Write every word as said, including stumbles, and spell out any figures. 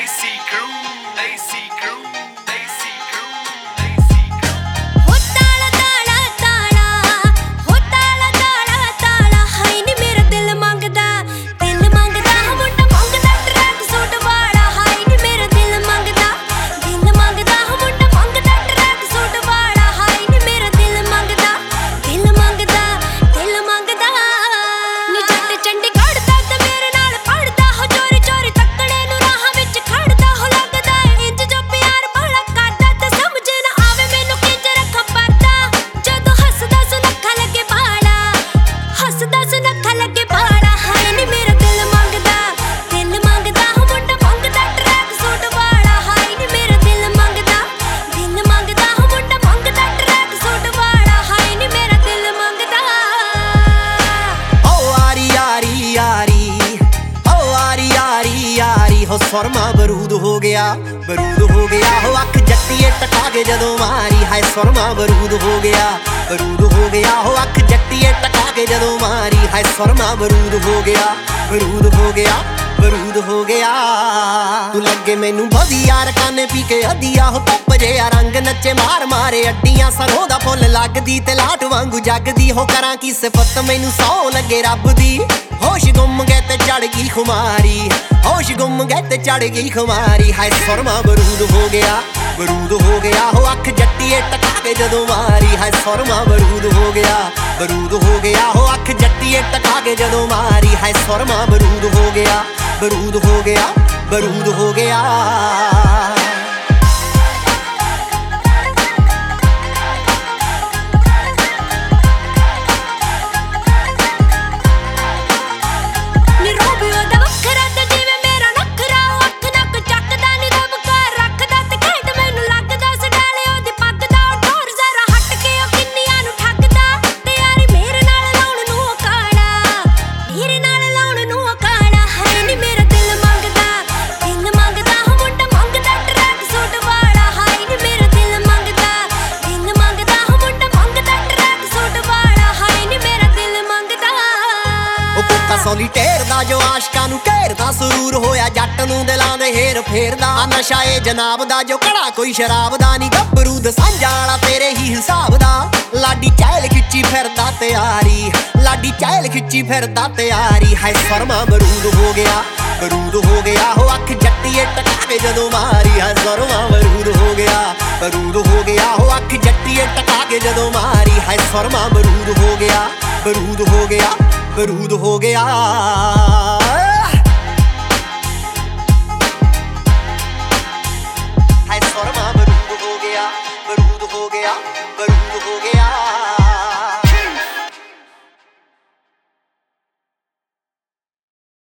Desi Crew, Desi Crew, Desi Crew, Desi Crew. हो ताला ताला ताला, हो ताला ताला ताला, हाय नी मेरा दिल मंगदा, दिल मंगदा, मुंडा मंगदा ट्रैक सूट वाला, हाय नी मेरा दिल मंगदा, दिल मंगदा, मुंडा मंगदा ट्रैक सूट वाला, हाय नी मेरा दिल मंगदा, दिल मंगदा, दिल मंगदा। नी जट चंडीगढ़ दा ते मेरे नाल पढ़दा हो, चोरी चोरी तकड़े नूं राहां विच खड़दा हो, लगदा इंज जो प्यार भला करदा ते समझ ना आवे मैनूं किंज रखां परदा। जदों हसदा सुनखा लगे भाला, हसदा सुनखा लगे भाला, हाय नी मेरा दिल मंगदा, दिल मंगदा, मुंडा मंगदा ट्रैक सूट वाला, हाय नी मेरा दिल मंगदा, दिल मंगदा, मुंडा मंगदा ट्रैक सूट वाला, हाय नी मेरा दिल मंगदा। ओ आरी आरी आरी, ओ आरी आरी आरी, हो सुरमा बरूद हो गया, बरूद हो गया, हो अख जट्टीए टका के जदों मारी, हाय सुरमा बरूद हो गया, बरूद हो गया, हो अख जट्टीए टका के जदों मारी, हाय सुरमा बरूद हो गया, बरूद हो गया, बरूद हो गया। तू लगे मैनू वधिया रकाने पी के अदिया, हो धुप जिहा रंग नचे मार मारे अड्डियां, सरों दा फुੱਲ लगदी ते लाट वांगू जगदी, हो करां की सिफत मैनू सौ लगे रब दी। होश गुम गए ते चढ़ गई खुमारी, होश गुम गए ते चढ़ गई खुमारी, हाय सुरमा बरूद हो गया, बरूद हो गया, हो अख जट्टीए टका के जदों मारी, हाय सुरमा बरूद हो गया, बरूद हो गया, हो अख जट्टीए टका के जदों मारी, हाय सुरमा बरूद हो गया, बरूद हो गया, बरूद हो गया। नी रोबी ओदा वखरा ते जिवें मेरा नखरा, अख नक चकदा नी दबका रखदा ते घैंट मैनू लगदा, सडाले ओदी पग्ग दा ठोर जरा हट के ओ किन्नियां नूं ठगदा, ते यारी मेरे नाल लाउण नूं ओ काला, मेरे नाल लाउण नूं ओ काला, हाय नी मेरा दिल मंगदा, दिल मंगदा, मुंडा मंगदा ट्रैक सूट वाला, हाय नी मेरा दिल मंगदा, दिल मंगदा, मुंडा मंगदा ट्रैक सूट वाला, हाय नी मेरा दिल मंगदा। ਉਹ ਕੁੱਤਾ ਸੋਲੀਟੇਰ ਦਾ ਜੋ ਆਸ਼ਕਾਂ ਨੂੰ ਘੇਰਦਾ, ਸਰੂਰ ਹੋਇਆ ਜੱਟ ਨੂੰ ਦਿਲਾਂ ਦੇ ਹੇਰ ਫੇਰਦਾ, ਨਸ਼ਾ ਏ ਜਨਾਬ ਦਾ ਜੋ ਘੜਾ ਕੋਈ ਸ਼ਰਾਬ ਦਾ, ਨੀ ਗੱਭਰੂ ਦਸਾਂਝਾਂ ਵਾਲਾ ਤੇਰੇ ਹੀ ਹਿਸਾਬ ਦਾ, ਲਾਡੀ ਚਹਿਲ ਖਿੱਚੀ ਫਿਰਦਾ ਤਿਆਰੀ, ਲਾਡੀ ਚਹਿਲ ਖਿੱਚੀ ਫਿਰਦਾ ਤਿਆਰੀ, ਹਾਏ ਸੁਰਮਾ ਬਰੂਦ ਹੋ ਗਿਆ, ਬਰੂਦ ਹੋ ਗਿਆ, ਹੋ ਅੱਖ ਜੱਟੀਏ ਟਕਾ ਕੇ ਜਦੋਂ ਮਾਰੀ, ਹਾਏ ਸੁਰਮਾ ਬਰੂਦ ਹੋ ਗਿਆ, ਬਰੂਦ ਹੋ ਗਿਆ, ਹੋ ਅੱਖ ਜੱਟੀਏ ਟਕਾ ਕੇ ਜਦੋਂ ਮਾਰੀ, ਹਾਏ ਸੁਰਮਾ ਬਰੂਦ ਹੋ ਗਿਆ, ਬਰੂਦ ਹੋ ਗਿਆ, बरूद हो गया। हाय सुरमा बरूद हो गया, बरूद हो गया।